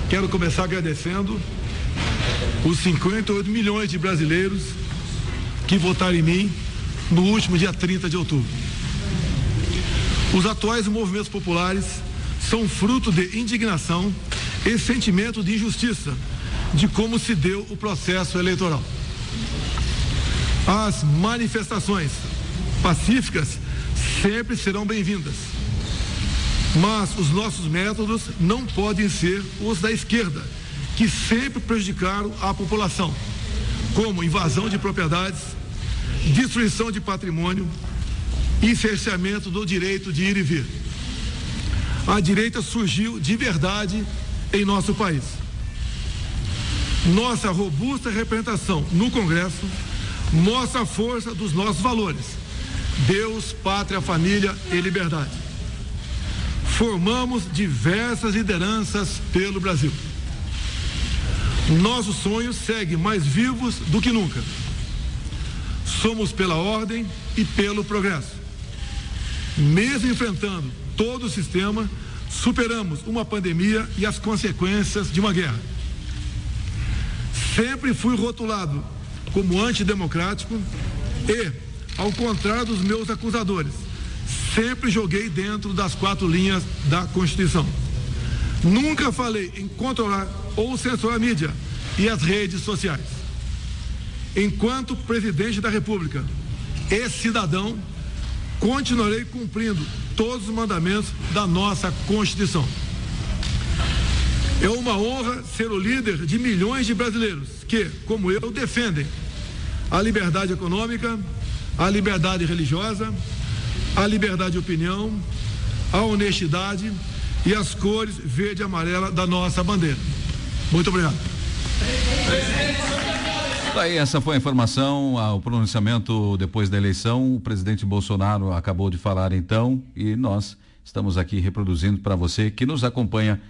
Quero começar agradecendo os 58 milhões de brasileiros que votaram em mim no último dia 30 de outubro. Os atuais movimentos populares são fruto de indignação e sentimento de injustiça de como se deu o processo eleitoral. As manifestações pacíficas sempre serão bem-vindas, mas os nossos métodos não podem ser os da esquerda, que sempre prejudicaram a população, como invasão de propriedades, destruição de patrimônio e cerceamento do direito de ir e vir. A direita surgiu de verdade em nosso país. Nossa robusta representação no Congresso mostra a força dos nossos valores: Deus, pátria, família e liberdade. Formamos diversas lideranças pelo Brasil. Nossos sonhos seguem mais vivos do que nunca. Somos pela ordem e pelo progresso. Mesmo enfrentando todo o sistema, superamos uma pandemia e as consequências de uma guerra. Sempre fui rotulado como antidemocrático e, ao contrário dos meus acusadores, sempre joguei dentro das 4 linhas da Constituição. Nunca falei em controlar ou censurar a mídia e as redes sociais. Enquanto presidente da República e cidadão, continuarei cumprindo todos os mandamentos da nossa Constituição. É uma honra ser o líder de milhões de brasileiros que, como eu, defendem a liberdade econômica, a liberdade religiosa, a liberdade de opinião, a honestidade e as cores verde e amarela da nossa bandeira. Muito obrigado. Daí essa foi a informação, o pronunciamento depois da eleição. O presidente Bolsonaro acabou de falar então, e nós estamos aqui reproduzindo para você que nos acompanha